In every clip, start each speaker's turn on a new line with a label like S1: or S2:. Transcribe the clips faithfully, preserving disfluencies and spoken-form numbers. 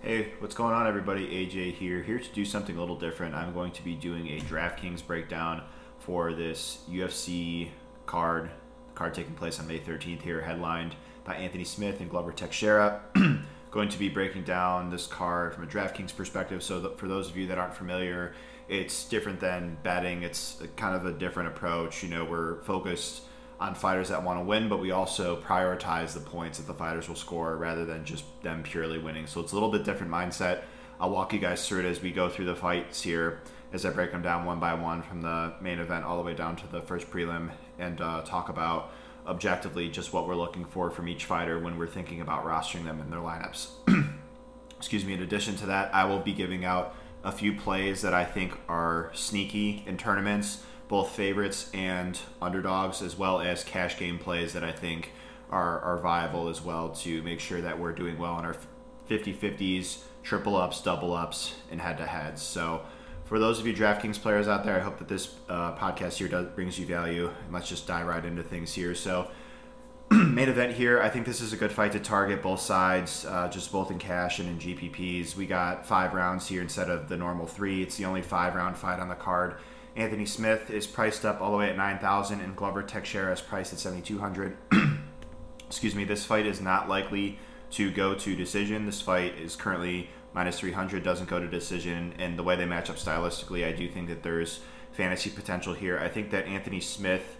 S1: Hey, what's going on, everybody? A J here, here to do something a little different. I'm going to be doing a DraftKings breakdown for this U F C card, card taking place on May thirteenth here, headlined by Anthony Smith and Glover Teixeira. Going to be breaking down this card from a DraftKings perspective. So that for those of you that aren't familiar, it's different than betting. It's kind of a different approach. You know, we're focused on fighters that want to win, but we also prioritize the points that the fighters will score rather than just them purely winning. So it's a little bit different mindset. I'll walk you guys through it as we go through the fights here, as I break them down one by one from the main event all the way down to the first prelim, and uh, talk about objectively just what we're looking for from each fighter when we're thinking about rostering them in their lineups. Excuse me. In addition to that, I will be giving out a few plays that I think are sneaky in tournaments, both favorites and underdogs, as well as cash game plays that I think are, are viable as well, to make sure that we're doing well in our fifty-fifties, triple ups, double ups, and head-to-heads. So for those of you DraftKings players out there, I hope that this uh, podcast here does, brings you value. And let's just dive right into things here. So main event here, I think this is a good fight to target both sides, uh, just both in cash and in G P Ps. We got five rounds here instead of the normal three. It's the only five-round fight on the card. Anthony Smith is priced up all the way at nine thousand dollars, and Glover Teixeira is priced at seven thousand two hundred dollars. Excuse me, this fight is not likely to go to decision. This fight is currently minus three hundred, doesn't go to decision, and the way they match up stylistically, I do think that there's fantasy potential here. I think that Anthony Smith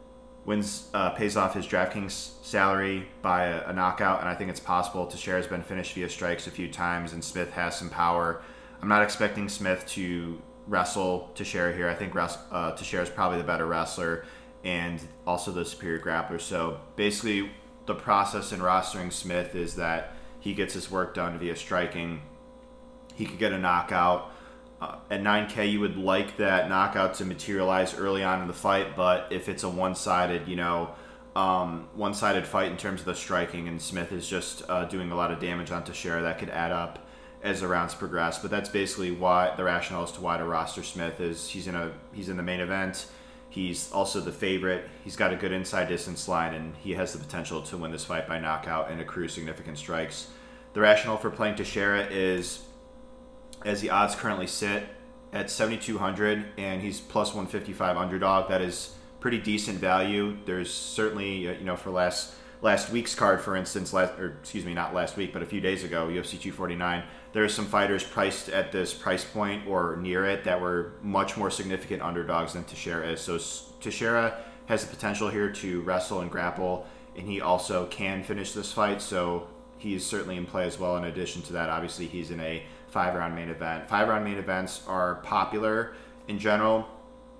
S1: wins, uh, pays off his DraftKings salary by a, a knockout, and I think it's possible. Teixeira's been finished via strikes a few times, and Smith has some power. I'm not expecting Smith to wrestle Teixeira here. I think uh, Teixeira is probably the better wrestler and also the superior grappler. So basically, the process in rostering Smith is that he gets his work done via striking. He could get a knockout. Uh, at nine K, you would like that knockout to materialize early on in the fight, but if it's a one-sided, you know, um, one-sided fight in terms of the striking, and Smith is just uh, doing a lot of damage on Teixeira, that could add up as the rounds progress. But that's basically why the rationale as to why to roster Smith is he's in a he's in the main event. He's also the favorite. He's got a good inside distance line, and he has the potential to win this fight by knockout and accrue significant strikes. The rationale for playing Teixeira is, as the odds currently sit, at seven thousand two hundred, and he's plus one fifty-five underdog. That is pretty decent value. There's certainly, you know, for last last week's card, for instance, last or excuse me, not last week, but a few days ago, U F C two forty-nine, there are some fighters priced at this price point or near it that were much more significant underdogs than Teixeira is. So Teixeira has the potential here to wrestle and grapple, and he also can finish this fight, so he's certainly in play as well. In addition to that, obviously, he's in a five-round main event. Five-round main events are popular in general,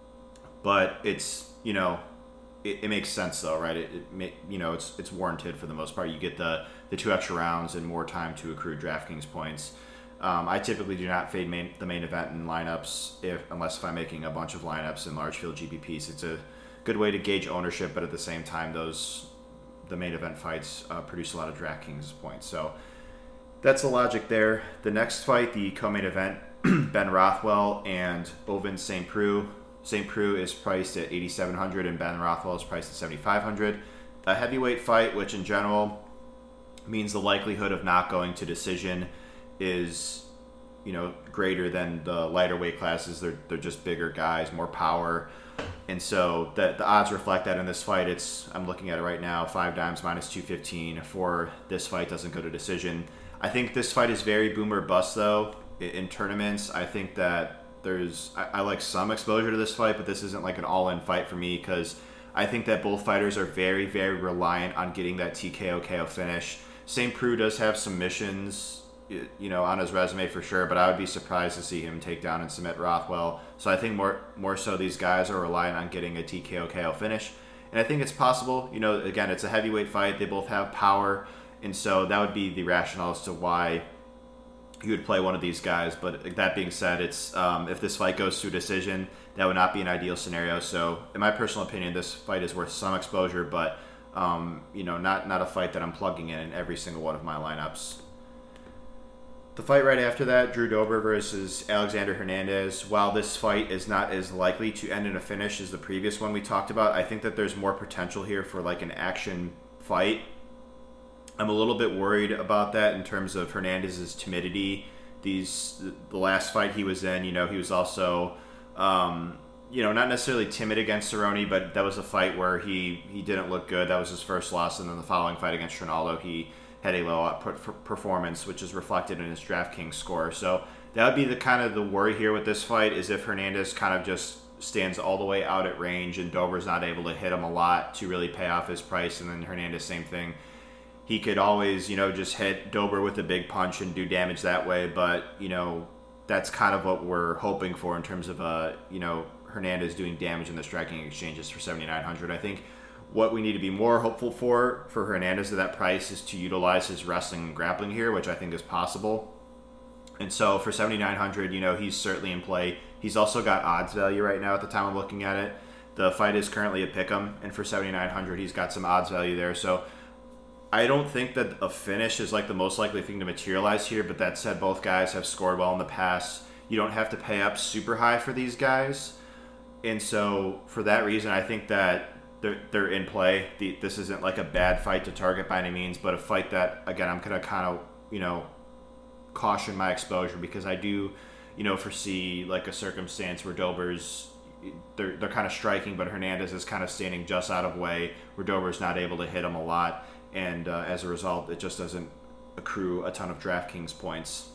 S1: but it's, you know, It, it makes sense though, right? It, it may, you know, it's it's warranted for the most part. You get the the two extra rounds and more time to accrue DraftKings points. Um, I typically do not fade main, the main event in lineups if unless if I'm making a bunch of lineups in large field G P Ps. It's a good way to gauge ownership, but at the same time, those the main event fights uh, produce a lot of DraftKings points. So that's the logic there. The next fight, the co-main event, Ben Rothwell and Ovince Saint Preux. Saint Preux is priced at eighty-seven hundred and Ben Rothwell is priced at seventy-five hundred. A heavyweight fight, which in general means the likelihood of not going to decision is, you know, greater than the lighter weight classes. They're they're just bigger guys, more power, and so the the odds reflect that in this fight. It's I'm looking at it right now, five dimes minus two fifteen for this fight doesn't go to decision. I think this fight is very boom or bust though in, in tournaments. I think that There's, I, I like some exposure to this fight, but this isn't like an all-in fight for me because I think that both fighters are very, very reliant on getting that T K O K O finish. Saint Preux does have submissions, you know, on his resume for sure, but I would be surprised to see him take down and submit Rothwell. So I think more, more so these guys are reliant on getting a T K O K O finish, and I think it's possible. You know, again, it's a heavyweight fight. They both have power, and so that would be the rationale as to why you would play one of these guys. But that being said, it's um, if this fight goes to a decision, that would not be an ideal scenario. So in my personal opinion, this fight is worth some exposure, but um, you know, not not a fight that I'm plugging in in every single one of my lineups. The fight right after that, Drew Dober versus Alexander Hernandez. While this fight is not as likely to end in a finish as the previous one we talked about, I think that there's more potential here for like an action fight. I'm a little bit worried about that in terms of Hernandez's timidity. These the last fight he was in, you know, he was also, um, you know, not necessarily timid against Cerrone, but that was a fight where he, he didn't look good. That was his first loss, and then the following fight against Ronaldo, he had a low output performance, which is reflected in his DraftKings score. So that would be the kind of the worry here with this fight, is if Hernandez kind of just stands all the way out at range and Dober's not able to hit him a lot to really pay off his price, and then Hernandez, same thing. He could always, you know, just hit Dober with a big punch and do damage that way, but, you know, that's kind of what we're hoping for in terms of, uh, you know, Hernandez doing damage in the striking exchanges for seventy-nine hundred. I think what we need to be more hopeful for, for Hernandez at that price, is to utilize his wrestling and grappling here, which I think is possible. And so for seventy-nine hundred, you know, he's certainly in play. He's also got odds value right now at the time I'm looking at it. The fight is currently a pick'em, and for seventy-nine hundred, he's got some odds value there. So I don't think that a finish is like the most likely thing to materialize here, but that said, both guys have scored well in the past. You don't have to pay up super high for these guys. And so for that reason, I think that they're, they're in play. The, this isn't like a bad fight to target by any means, but a fight that, again, I'm going to kind of, you know, caution my exposure, because I do, you know, foresee like a circumstance where Dober's, they're, they're kind of striking, but Hernandez is kind of standing just out of way, where Dober's not able to hit him a lot. And uh, as a result, it just doesn't accrue a ton of DraftKings points.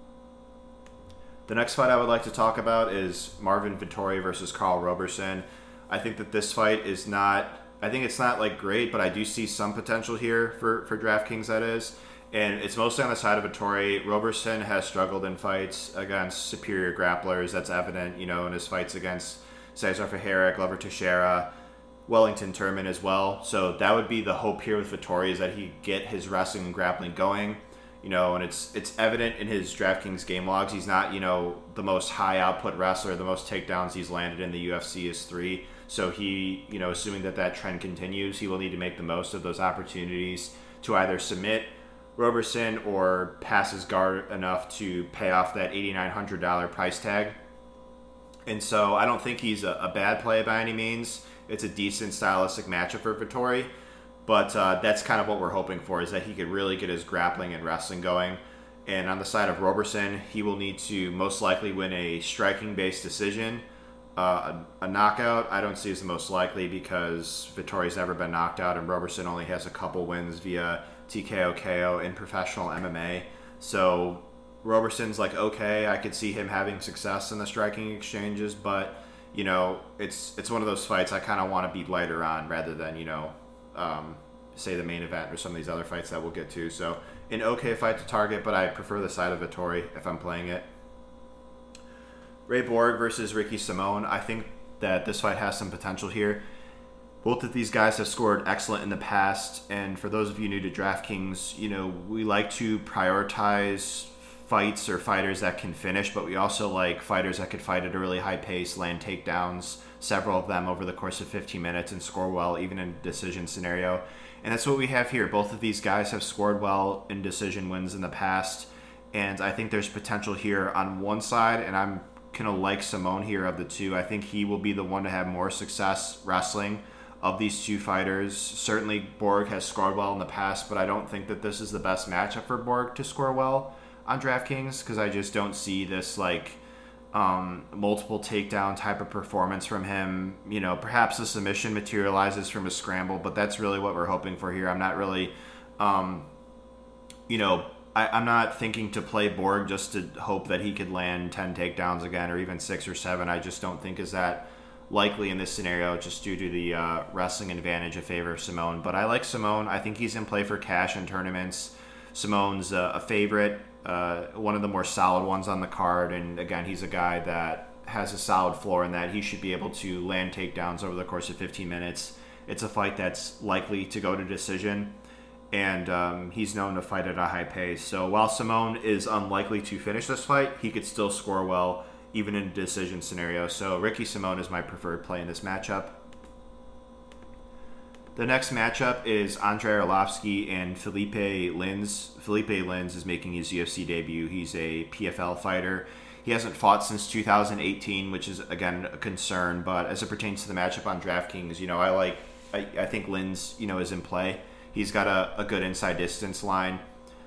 S1: The next fight I would like to talk about is Marvin Vettori versus Karl Roberson. I think that this fight is not, I think it's not like great, but I do see some potential here for, for DraftKings, that is. And it's mostly on the side of Vettori. Roberson has struggled in fights against superior grapplers. That's evident, you know, in his fights against Cesar Ferreira, Glover Teixeira, Wellington Turman as well. So that would be the hope here with Vettori, is that he get his wrestling and grappling going. You know, and it's it's evident in his DraftKings game logs. He's not, you know, the most high output wrestler. The most takedowns he's landed in the U F C is three. So he, you know, assuming that that trend continues, he will need to make the most of those opportunities to either submit Roberson or pass his guard enough to pay off that eighty-nine hundred dollars price tag. And so I don't think he's a, a bad play by any means. It's a decent stylistic matchup for Vettori, but uh, that's kind of what we're hoping for, is that he could really get his grappling and wrestling going. And on the side of Roberson, he will need to most likely win a striking-based decision. Uh, a, a knockout, I don't see as the most likely, because Vettori's never been knocked out, and Roberson only has a couple wins via T K O K O in professional M M A. So Roberson's like, okay, I could see him having success in the striking exchanges, but you know, it's it's one of those fights I kind of want to be lighter on, rather than, you know, um, say the main event or some of these other fights that we'll get to. So an okay fight to target, but I prefer the side of Vettori if I'm playing it. Ray Borg versus Ricky Simón. I think that this fight has some potential here. Both of these guys have scored excellent in the past, and for those of you new to DraftKings, you know, we like to prioritize fights or fighters that can finish, but we also like fighters that could fight at a really high pace, land takedowns, several of them over the course of fifteen minutes, and score well even in a decision scenario. And that's what we have here. Both of these guys have scored well in decision wins in the past, and I think there's potential here on one side, and I'm kind of like Simón here of the two. I think he will be the one to have more success wrestling of these two fighters. Certainly Borg has scored well in the past, but I don't think that this is the best matchup for Borg to score well on DraftKings, because I just don't see this like um, multiple takedown type of performance from him. You know, perhaps the submission materializes from a scramble, but that's really what we're hoping for here. I'm not really, um, you know, I, I'm not thinking to play Borg just to hope that he could land ten takedowns again, or even six or seven. I just don't think is that likely in this scenario, just due to the uh, wrestling advantage in favor of Simón. But I like Simón. I think he's in play for cash in tournaments. Simón's uh, a favorite. Uh, one of the more solid ones on the card, and again, he's a guy that has a solid floor in that he should be able to land takedowns over the course of fifteen minutes. It's a fight that's likely to go to decision, and um, he's known to fight at a high pace. So while Simón is unlikely to finish this fight, he could still score well even in a decision scenario. So Ricky Simón is my preferred play in this matchup. The next matchup is Andrei Arlovsky and Felipe Lins. Felipe Lins is making his U F C debut. He's a P F L fighter. He hasn't fought since two thousand eighteen, which is, again, a concern. But as it pertains to the matchup on DraftKings, you know, I like, I, I think Lins, you know, is in play He's got a, a good inside distance line.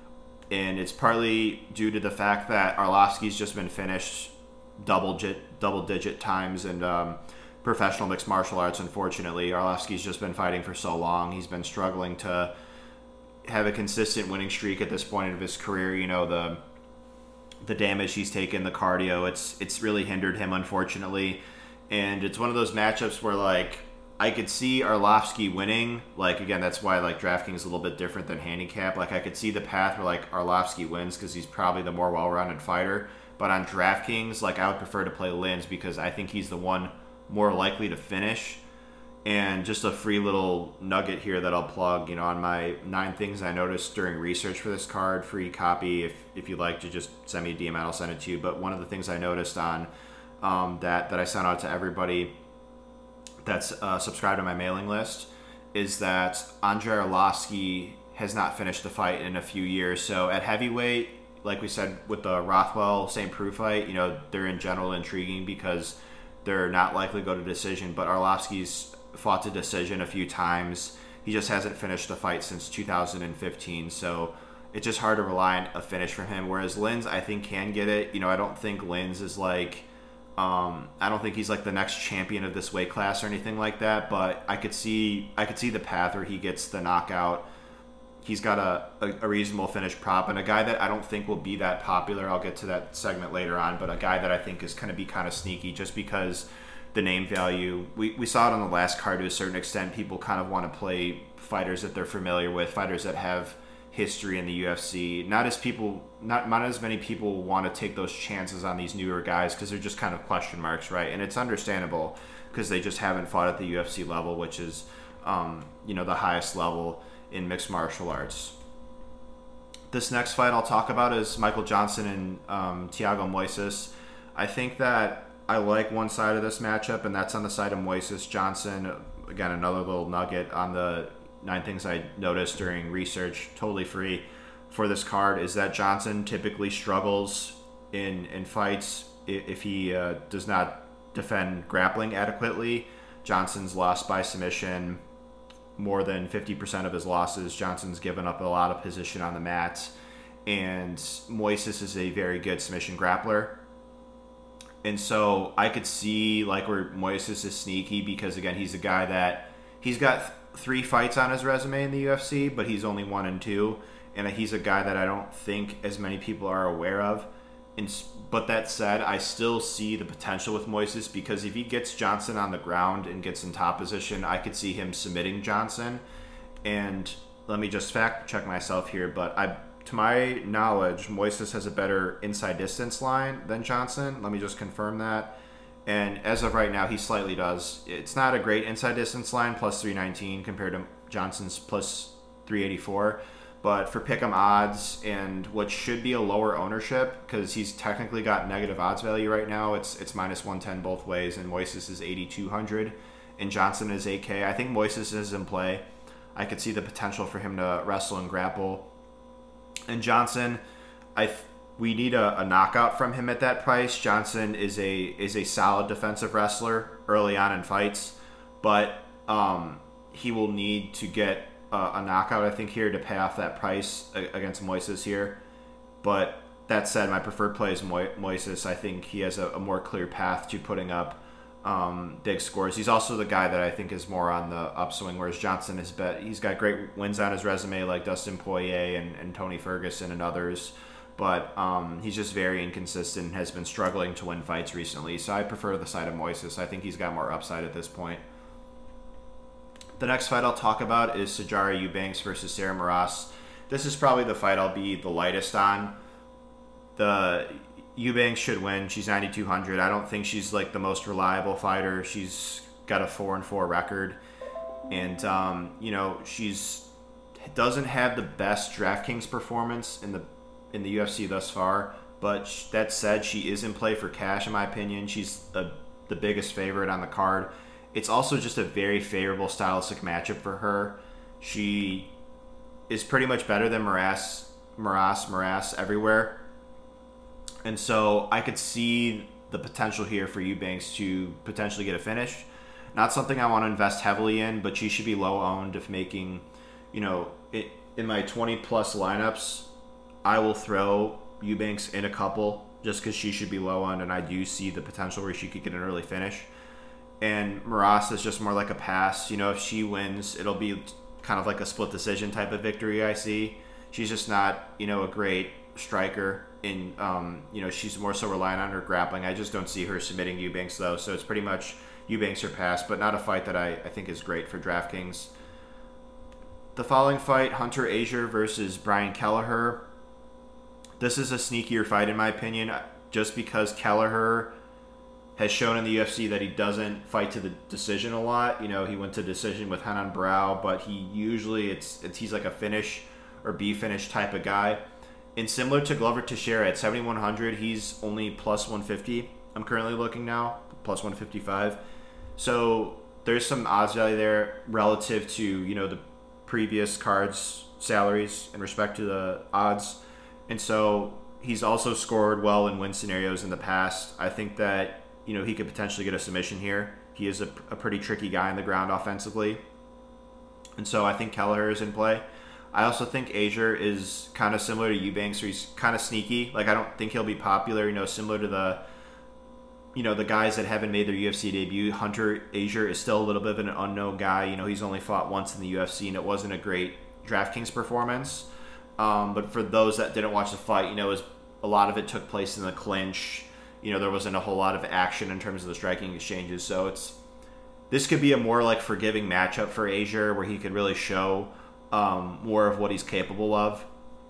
S1: And it's partly due to the fact that Arlovsky's just been finished double digit, double digit times in um, professional mixed martial arts, unfortunately. Arlovsky's just been fighting for so long. He's been struggling to have a consistent winning streak at this point of his career. You know, the the damage he's taken, the cardio, it's it's really hindered him, unfortunately. And it's one of those matchups where, like, I could see Arlovsky winning. Like, again, that's why, like, DraftKings is a little bit different than handicap. Like, I could see the path where, like, Arlovsky wins because he's probably the more well-rounded fighter. But on DraftKings, like, I would prefer to play Lins because I think he's the one more likely to finish. And just a free little nugget here that I'll plug, you know, on my nine things I noticed during research for this card, free copy. If if you'd like to just send me a D M, I'll send it to you. But one of the things I noticed on um, that that I sent out to everybody that's uh, subscribed to my mailing list is that Andrei Arlovsky has not finished the fight in a few years. So at heavyweight, like we said with the Rothwell Saint Preux fight, you know, they're in general intriguing because they're not likely to go to decision. But Arlovsky's fought to decision a few times. He just hasn't finished the fight since two thousand fifteen, so it's just hard to rely on a finish from him. Whereas Lins, I think, can get it. You know, I don't think Lins is like, um, I don't think he's like the next champion of this weight class or anything like that. But I could see, I could see the path where he gets the knockout. He's got a, a, a reasonable finish prop, and a guy that I don't think will be that popular. I'll get to that segment later on, but a guy that I think is going to be kind of sneaky just because the name value. We, we saw it on the last card to a certain extent. People kind of want to play fighters that they're familiar with, fighters that have history in the U F C. Not as people, not, not as many people want to take those chances on these newer guys because they're just kind of question marks, right? And it's understandable because they just haven't fought at the U F C level, which is, um, you know, the highest level in mixed martial arts. This next fight I'll talk about is Michael Johnson and um, Thiago Moises. I think that I like one side of this matchup, and that's on the side of Moises. Johnson, again, another little nugget on the nine things I noticed during research, totally free for this card, is that Johnson typically struggles in, in fights if he uh, does not defend grappling adequately. Johnson's lost by submission more than fifty percent of his losses. Johnson's given up a lot of position on the mat, and Moises is a very good submission grappler. And so I could see like where Moises is sneaky because, again, he's a guy that he's got th- three fights on his resume in the U F C, but he's only one and two. And he's a guy that I don't think as many people are aware of. And, but that said, I still see the potential with Moises because if he gets Johnson on the ground and gets in top position, I could see him submitting Johnson. And let me just fact check myself here, but I... to my knowledge, Moises has a better inside distance line than Johnson. Let me just confirm that. And as of right now, he slightly does. It's not a great inside distance line, plus three nineteen compared to Johnson's plus three eighty-four. But for pick'em odds and what should be a lower ownership, because he's technically got negative odds value right now, it's it's minus one ten both ways, and Moises is eighty-two hundred, and Johnson is eight K. I think Moises is in play. I could see the potential for him to wrestle and grapple. And Johnson, I th- we need a, a knockout from him at that price. Johnson is a is a solid defensive wrestler early on in fights, but um, he will need to get a, a knockout, I think, here to pay off that price against Moises here. But that said, my preferred play is Mo- Moises. I think he has a, a more clear path to putting up um, big scores. He's also the guy that I think is more on the upswing, whereas Johnson is bet he's got great wins on his resume like Dustin Poirier and, and Tony Ferguson and others, but um, he's just very inconsistent and has been struggling to win fights recently. So I prefer the side of Moises. I think he's got more upside at this point. The next fight I'll talk about is Sijara Eubanks versus Sarah Moras. This is probably the fight I'll be the lightest on. The Eubanks should win. She's ninety-two hundred. I don't think she's like the most reliable fighter. She's got a four and four record, and um, you know she's doesn't have the best DraftKings performance in the in the U F C thus far. But that said, she is in play for cash in my opinion. She's the the biggest favorite on the card. It's also just a very favorable stylistic matchup for her. She is pretty much better than Moras, Moras, Moras everywhere. And so I could see the potential here for Eubanks to potentially get a finish. Not something I want to invest heavily in, but she should be low owned if making, you know, it, in my twenty plus lineups, I will throw Eubanks in a couple just because she should be low on, and I do see the potential where she could get an early finish. And Maras is just more like a pass. You know, if she wins, it'll be kind of like a split decision type of victory. I see. She's just not, you know, a great striker. In um, you know, she's more so reliant on her grappling. I just don't see her submitting Eubanks though. So it's pretty much Eubanks or pass, but not a fight that I, I think is great for DraftKings. The following fight, Hunter Azure versus Brian Kelleher. This is a sneakier fight in my opinion, just because Kelleher has shown in the U F C that he doesn't fight to the decision a lot. You know, he went to decision with Hanan Brau, but he usually it's, it's he's like a finish or B finish type of guy. And similar to Glover Teixeira at seventy-one hundred, he's only plus one fifty. I'm currently looking now, plus one fifty-five. So there's some odds value there relative to, you know, the previous cards' salaries in respect to the odds. And so he's also scored well in win scenarios in the past. I think that, you know, he could potentially get a submission here. He is a, a pretty tricky guy on the ground offensively. And so I think Kelleher is in play. I also think Azure is kind of similar to Eubanks, where he's kind of sneaky. Like, I don't think he'll be popular, you know, similar to the, you know, the guys that haven't made their U F C debut. Hunter Azure is still a little bit of an unknown guy. You know, he's only fought once in the U F C, and it wasn't a great DraftKings performance. Um, but for those that didn't watch the fight, you know, it was, a lot of it took place in the clinch. You know, there wasn't a whole lot of action in terms of the striking exchanges. So it's this could be a more like forgiving matchup for Azure, where he could really show um, more of what he's capable of.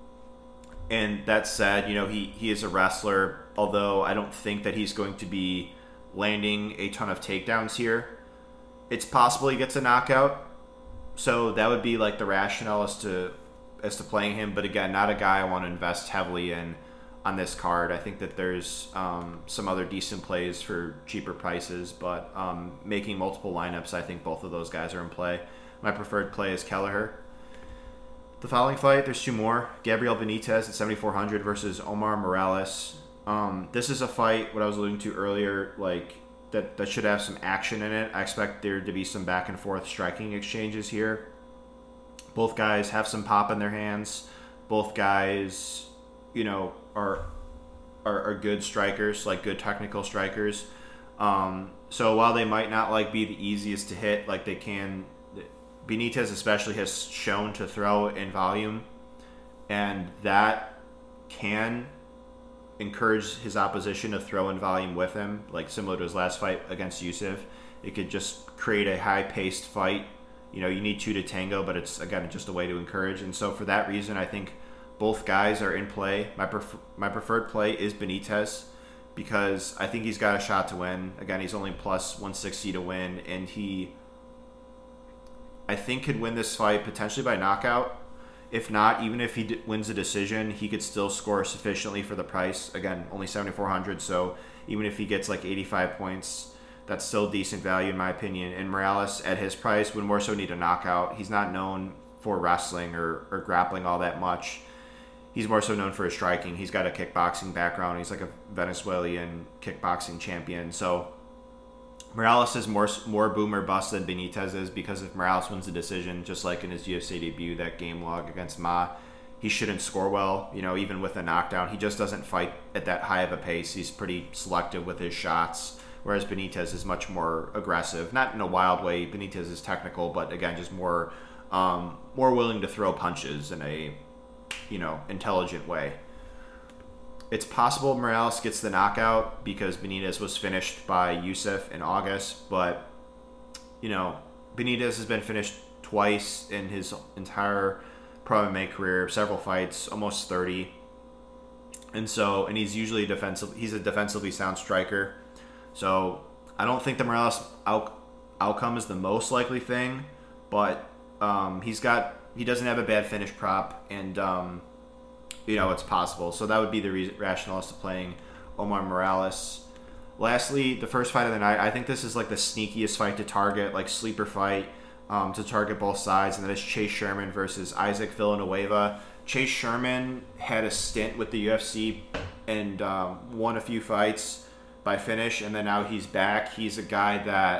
S1: And that said, you know, he, he is a wrestler, although I don't think that he's going to be landing a ton of takedowns here. It's possible he gets a knockout. So that would be like the rationale as to as to playing him. But again, not a guy I want to invest heavily in on this card. I think that there's um, some other decent plays for cheaper prices, but um, making multiple lineups, I think both of those guys are in play. My preferred play is Kelleher. The following fight, there's two more. Gabriel Benitez at seventy-four hundred versus Omar Morales. Um, this is a fight, what I was alluding to earlier, like that, that should have some action in it. I expect there to be some back and forth striking exchanges here. Both guys have some pop in their hands. Both guys, you know, are are, are good strikers, like good technical strikers. Um, so while they might not like be the easiest to hit, like they can, Benitez especially has shown to throw in volume, and that can encourage his opposition to throw in volume with him, like similar to his last fight against Yusuf. It could just create a high-paced fight. You know, you need two to tango, but it's, again, just a way to encourage. And so for that reason, I think both guys are in play. My pref- my preferred play is Benitez, because I think he's got a shot to win. Again, he's only plus one sixty to win, and he, I think, could win this fight potentially by knockout. If not, even if he d- wins a decision, he could still score sufficiently for the price. Again, only seventy-four hundred, so even if he gets like eighty-five points, that's still decent value in my opinion. And Morales, at his price, would more so need a knockout. He's not known for wrestling or, or grappling all that much. He's more so known for his striking. He's got a kickboxing background. He's like a Venezuelan kickboxing champion. So Morales is more more boom or bust than Benitez is, because if Morales wins the decision, just like in his U F C debut, that game log against Ma, he shouldn't score well, you know, even with a knockdown. He just doesn't fight at that high of a pace. He's pretty selective with his shots, whereas Benitez is much more aggressive. Not in a wild way. Benitez is technical, but again, just more um, more willing to throw punches in a, you know, intelligent way. It's possible Morales gets the knockout because Benitez was finished by Yusuf in August, but, you know, Benitez has been finished twice in his entire pro M M A career, several fights, almost thirty. And so, and he's usually defensive, he's a defensively sound striker. So I don't think the Morales out, outcome is the most likely thing, but um, he's got, he doesn't have a bad finish prop, and um, you know, it's possible. So that would be the re- rationale as to playing Omar Morales. Lastly, the first fight of the night, I think this is like the sneakiest fight to target, like sleeper fight um, to target both sides, and that is Chase Sherman versus Isaac Villanueva. Chase Sherman had a stint with the U F C and um, won a few fights by finish, and then now he's back. He's a guy that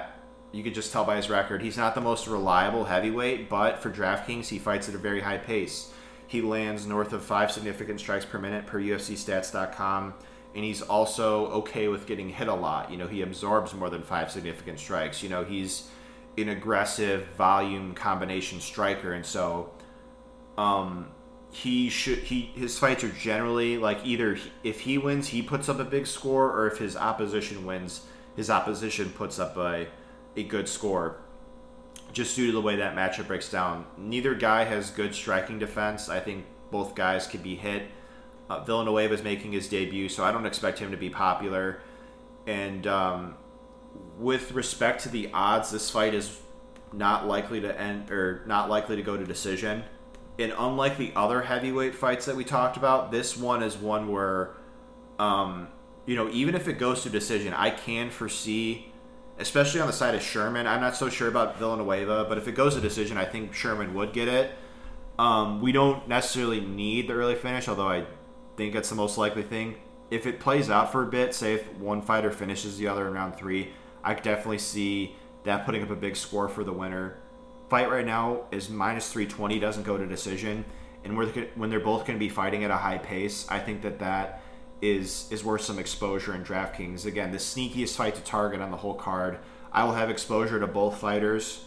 S1: you could just tell by his record, he's not the most reliable heavyweight, but for DraftKings, he fights at a very high pace. He lands north of five significant strikes per minute per U F C stats dot com, and he's also okay with getting hit a lot. You know, he absorbs more than five significant strikes. You know, he's an aggressive volume combination striker, and so um, he should he his fights are generally like either he, if he wins, he puts up a big score, or if his opposition wins, his opposition puts up a a good score, just due to the way that matchup breaks down. Neither guy has good striking defense. I think both guys could be hit. Uh, Villanueva is making his debut, so I don't expect him to be popular. And um, with respect to the odds, this fight is not likely to end or not likely to go to decision. And unlike the other heavyweight fights that we talked about, this one is one where, um, you know, even if it goes to decision, I can foresee, especially on the side of Sherman. I'm not so sure about Villanueva, but if it goes to decision, I think Sherman would get it. Um, we don't necessarily need the early finish, although I think that's the most likely thing. If it plays out for a bit, say if one fighter finishes the other in round three, I could definitely see that putting up a big score for the winner. Fight right now is minus three twenty, doesn't go to decision, and when they're both going to be fighting at a high pace, I think that that is is worth some exposure in DraftKings. Again, the sneakiest fight to target on the whole card. I will have exposure to both fighters,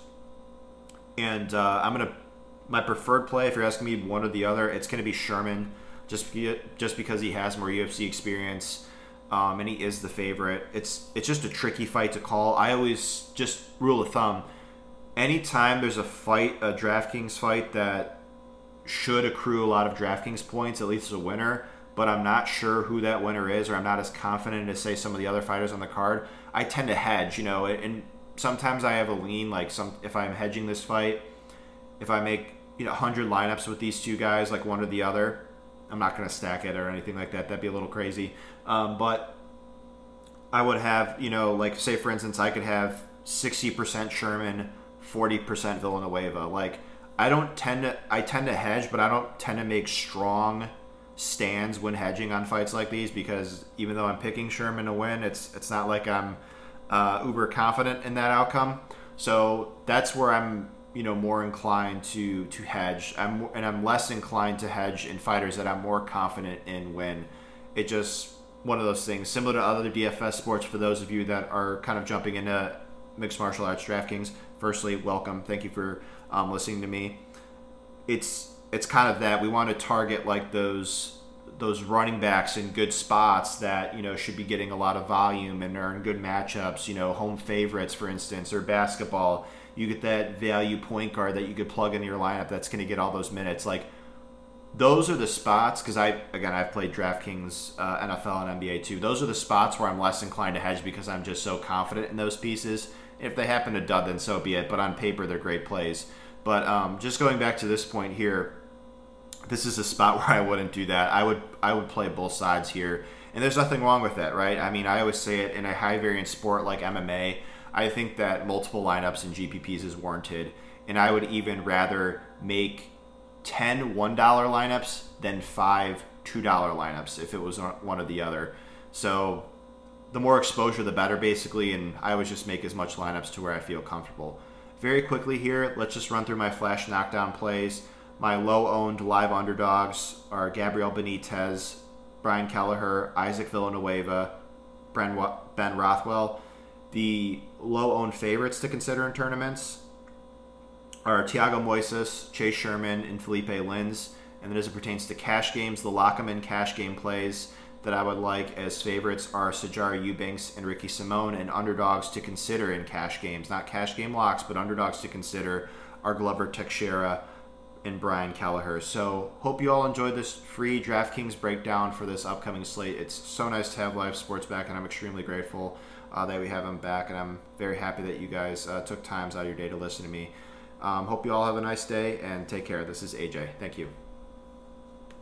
S1: and uh, I'm gonna my preferred play, if you're asking me one or the other, it's gonna be Sherman, just just because he has more U F C experience, um, and he is the favorite. It's it's just a tricky fight to call. I always just rule of thumb: anytime there's a fight, a DraftKings fight that should accrue a lot of DraftKings points, at least as a winner, but I'm not sure who that winner is, or I'm not as confident as, say, some of the other fighters on the card, I tend to hedge, you know, and sometimes I have a lean, like some if I'm hedging this fight, if I make, you know, one hundred lineups with these two guys, like one or the other, I'm not going to stack it or anything like that. That'd be a little crazy. Um, but I would have, you know, like, say, for instance, I could have sixty percent Sherman, forty percent Villanueva. Like, I don't tend to, I tend to hedge, but I don't tend to make strong stands when hedging on fights like these, because even though I'm picking Sherman to win, it's it's not like I'm uh, uber confident in that outcome. So that's where I'm, you know, more inclined to to hedge. I'm and I'm less inclined to hedge in fighters that I'm more confident in win. It just one of those things similar to other D F S sports. For those of you that are kind of jumping into mixed martial arts DraftKings, firstly, welcome. Thank you for um, listening to me. It's it's kind of that we want to target like those those running backs in good spots that, you know, should be getting a lot of volume and are in good matchups, you know, home favorites, for instance, or basketball. You get that value point guard that you could plug into your lineup that's going to get all those minutes. Like, those are the spots, because I, again, I've played DraftKings, uh, N F L, and N B A too. Those are the spots where I'm less inclined to hedge because I'm just so confident in those pieces. If they happen to dud, then so be it. But on paper, they're great plays. But um, just going back to this point here, this is a spot where I wouldn't do that. I would I would play both sides here. And there's nothing wrong with that, right? I mean, I always say it, in a high variance sport like M M A, I think that multiple lineups and G P Ps is warranted. And I would even rather make ten one dollar lineups than five two dollar lineups if it was one or the other. So the more exposure, the better, basically. And I always just make as much lineups to where I feel comfortable. Very quickly here, let's just run through my flash knockdown plays. My low-owned live underdogs are Gabriel Benitez, Brian Kelleher, Isaac Villanueva, Ben Rothwell. The low-owned favorites to consider in tournaments are Thiago Moises, Chase Sherman, and Felipe Lins. And then as it pertains to cash games, the lock-em-in cash game plays that I would like as favorites are Sijara Eubanks and Ricky Simone, and underdogs to consider in cash games. Not cash game locks, but underdogs to consider are Glover Teixeira and Brian Kelleher. So hope you all enjoyed this free DraftKings breakdown for this upcoming slate. It's so nice to have live sports back, and I'm extremely grateful uh, that we have them back, and I'm very happy that you guys uh, took times out of your day to listen to me. Um, hope you all have a nice day, and take care. This is A J. Thank you.